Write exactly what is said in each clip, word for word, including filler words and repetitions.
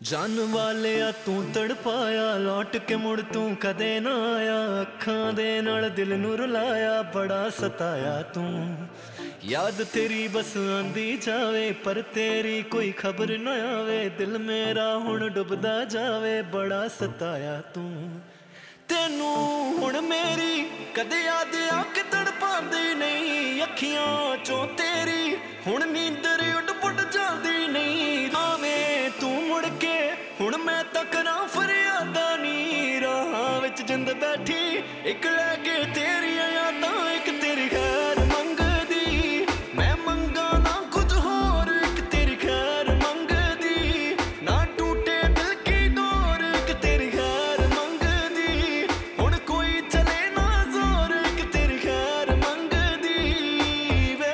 जान वाले आ तू तड़पाया, लौट के मुड़ तू कदे ना आया। अखां दे नाल दिल नू रुलाया, बड़ा सताया तू। याद तेरी बस आंदी जावे, पर तेरी कोई खबर न आवे। दिल मेरा हुण डुबदा जावे, बड़ा सताया तू। तेनू हुण मेरी कदे याद आके तड़पांदी नहीं। अखियां चों तेरी हुण नींदर उड पुड जांदी नहीं। आवे तू मुड़ के हुण मैं तकना फरियादा नी। राहां विच जिंद बैठी इक लैके तेरियां यादां, इक तेरी खैर मंगदी। मैं मंगा ना कुछ होर, इक तेरी खैर मंगदी। ना टूटे दिल की डोर, इक तेरी खैर मंगदी। हुण कोई चले ना जोर, इक तेरी खैर मंगदी वे।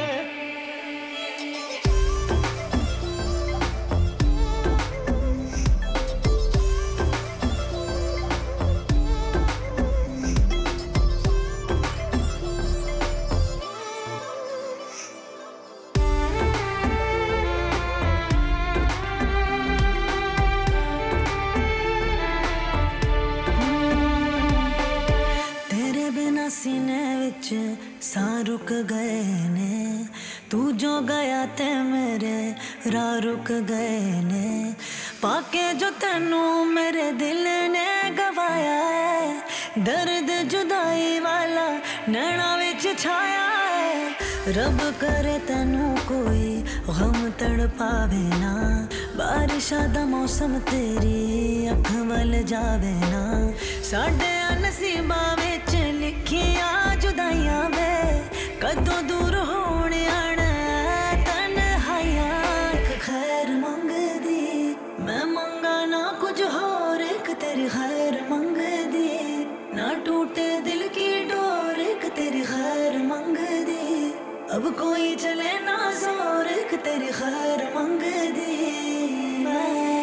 सीने विच सा रुक गए ने, तू जो गया ते मेरे राह रुक गए ने। पाके जो तेनू मेरे दिल ने गवाया है, दर्द जुदाई वाला नैना विच छाया है। रब करे तेनू कोई गम तड़पावे ना, बारिशा दा मौसम तेरी अख वल जावे ना। साडे नसीबा विच लिखिया जुदाइयां वे, कदों दूर होने आना तन्हाइयां। एक खैर मंगदी मैं मंगा ना कुछ होर, एक तेरी खैर मंगदी। ना टूटे दिल की डोर, एक तेरी खैर मंगदी। अब कोई चले ना जोर, एक तेरी खैर मंगदी मैं।